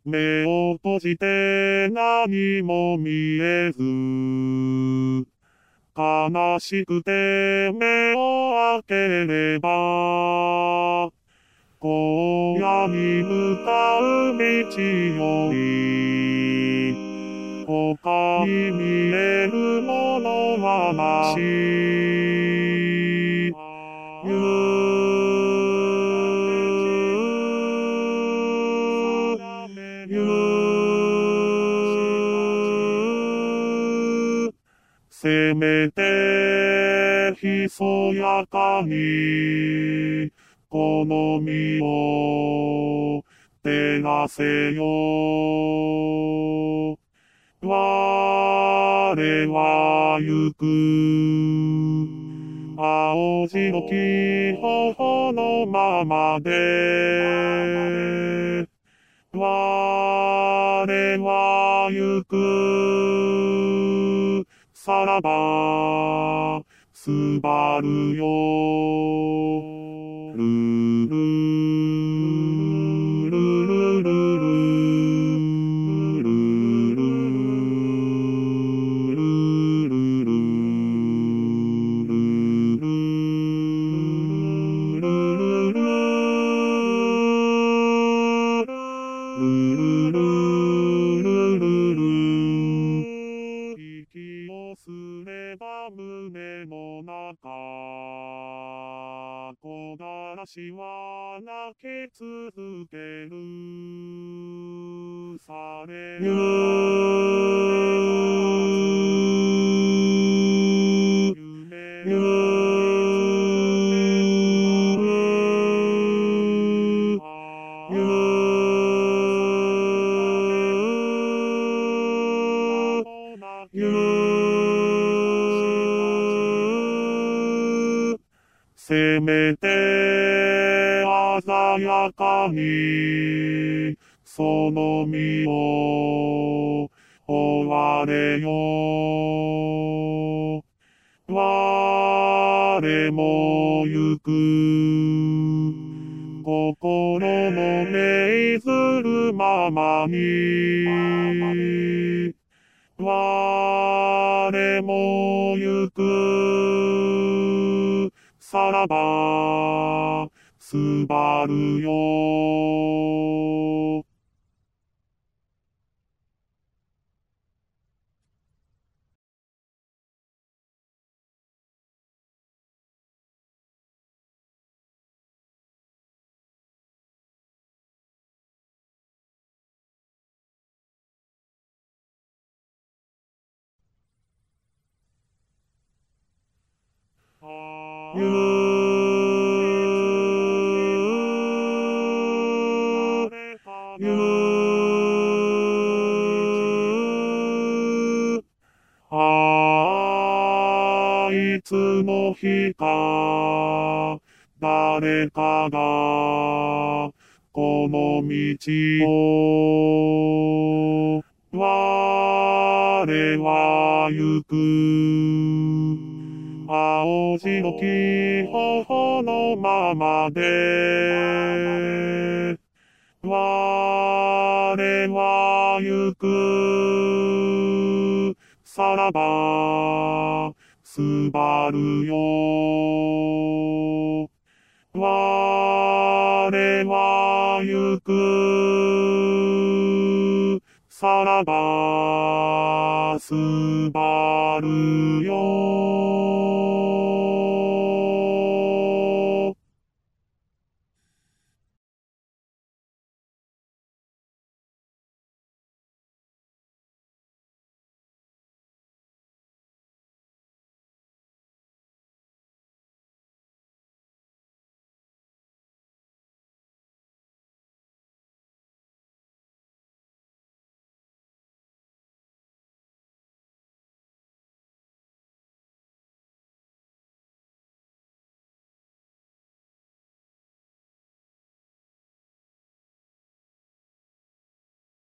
目を閉じて何も見えず、悲しくて目を開ければ、荒野に向かう道より、他に見えるものはないせめてひそやかにこの身を照らせよ。我は行く。青白き頬のままで。我は行く。さらば、すばるよ。ルルルルルル息をすれば胸の中木枯らしは泣き続けるされせめて鮮やかにその身を追われよ。我も行く。心の命ずるままに。我も行く。さらば、すばるよ。いつの日か、誰かが、この道を、我は行く。青白き頬のままで、我は行く。さらば、すばるよ。我は行く。さらば、すばるよ。